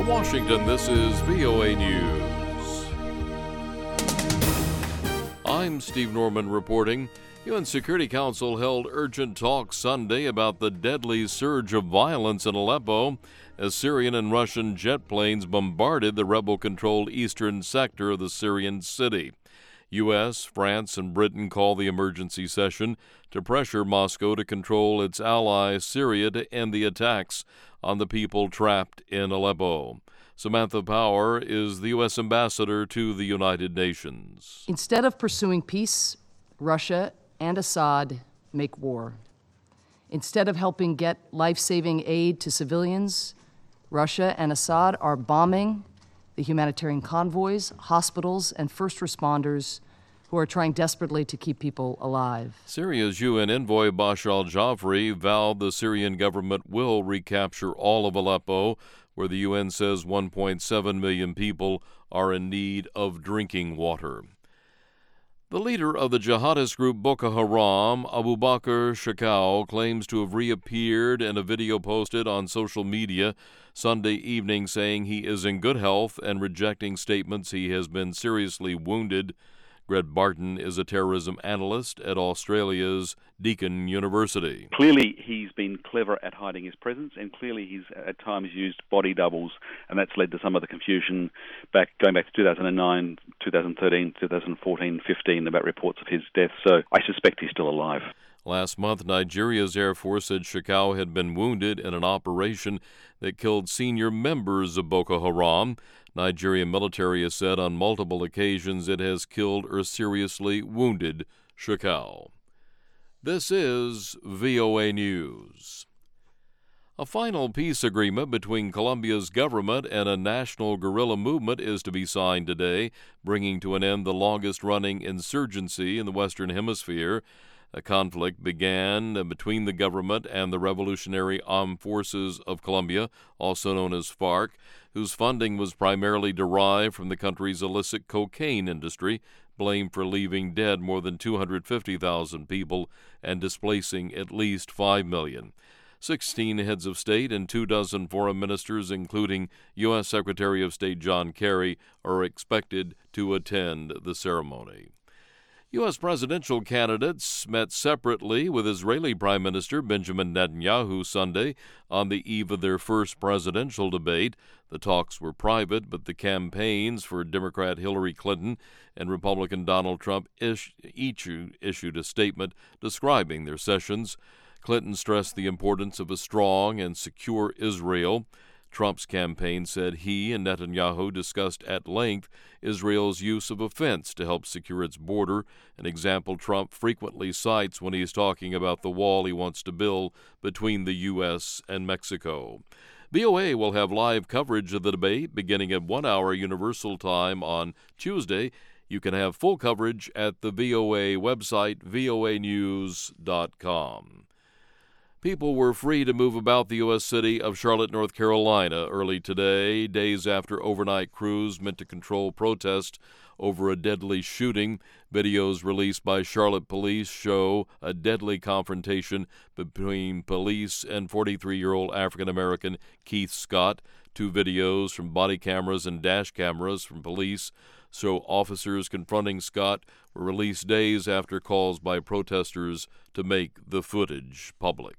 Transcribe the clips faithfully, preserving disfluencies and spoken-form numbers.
From Washington, this is V O A News. I'm Steve Norman reporting. U N Security Council held urgent talks Sunday about the deadly surge of violence in Aleppo as Syrian and Russian jet planes bombarded the rebel-controlled eastern sector of the Syrian city. U S, France, and Britain called the emergency session to pressure Moscow to control its ally Syria to end the attacks on the people trapped in Aleppo. Samantha Power is the U S ambassador to the United Nations. Instead of pursuing peace, Russia and Assad make war. Instead of helping get life-saving aid to civilians, Russia and Assad are bombing the humanitarian convoys, hospitals, and first responders who are trying desperately to keep people alive. Syria's U N envoy Bashar al-Jafri vowed the Syrian government will recapture all of Aleppo, where the U N says one point seven million people are in need of drinking water. The leader of the jihadist group Boko Haram, Abu Bakr Shekau, claims to have reappeared in a video posted on social media Sunday evening saying he is in good health and rejecting statements he has been seriously wounded. Greg Barton is a terrorism analyst at Australia's Deakin University. Clearly, he's been clever at hiding his presence, and clearly he's at times used body doubles, and that's led to some of the confusion back going back to two thousand nine, two thousand thirteen, two thousand fourteen, fifteen about reports of his death. So I suspect he's still alive. Last month, Nigeria's Air Force said Shekau had been wounded in an operation that killed senior members of Boko Haram. Nigerian military has said on multiple occasions it has killed or seriously wounded Shekau. This is V O A News. A final peace agreement between Colombia's government and a national guerrilla movement is to be signed today, bringing to an end the longest-running insurgency in the Western Hemisphere. A conflict began between the government and the Revolutionary Armed Forces of Colombia, also known as FARC, whose funding was primarily derived from the country's illicit cocaine industry, blamed for leaving dead more than two hundred fifty thousand people and displacing at least five million. Sixteen heads of state and two dozen foreign ministers, including U S Secretary of State John Kerry, are expected to attend the ceremony. U S presidential candidates met separately with Israeli Prime Minister Benjamin Netanyahu Sunday on the eve of their first presidential debate. The talks were private, but the campaigns for Democrat Hillary Clinton and Republican Donald Trump ish- each issued a statement describing their sessions. Clinton stressed the importance of a strong and secure Israel. Trump's campaign said he and Netanyahu discussed at length Israel's use of a fence to help secure its border, an example Trump frequently cites when he's talking about the wall he wants to build between the U S and Mexico. V O A will have live coverage of the debate beginning at one hour Universal Time on Tuesday. You can have full coverage at the V O A website, V O A news dot com. People were free to move about the U S city of Charlotte, North Carolina early today, days after overnight crews meant to control protest over a deadly shooting. Videos released by Charlotte police show a deadly confrontation between police and forty-three-year-old African-American Keith Scott. Two videos from body cameras and dash cameras from police show officers confronting Scott were released days after calls by protesters to make the footage public.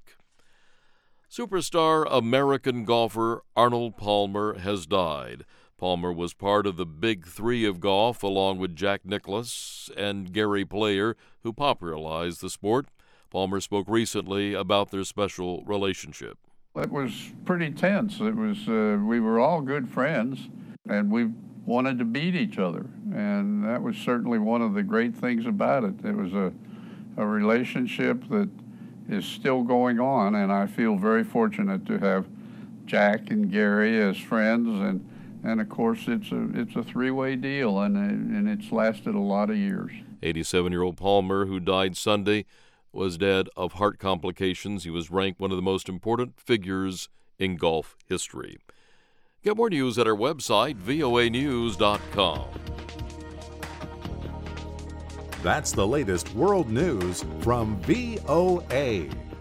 Superstar American golfer Arnold Palmer has died. Palmer was part of the big three of golf along with Jack Nicklaus and Gary Player, who popularized the sport. Palmer spoke recently about their special relationship. It was pretty tense. It was uh, we were all good friends, and we wanted to beat each other, and that was certainly one of the great things about it. It was a, a relationship that is still going on, and I feel very fortunate to have Jack and Gary as friends, and and of course it's a it's a three-way deal, and and it's lasted a lot of years. eighty-seven-year-old Palmer, who died Sunday, was dead of heart complications. He was ranked one of the most important figures in golf history. Get more news at our website, V O A news dot com. That's the latest world news from V O A.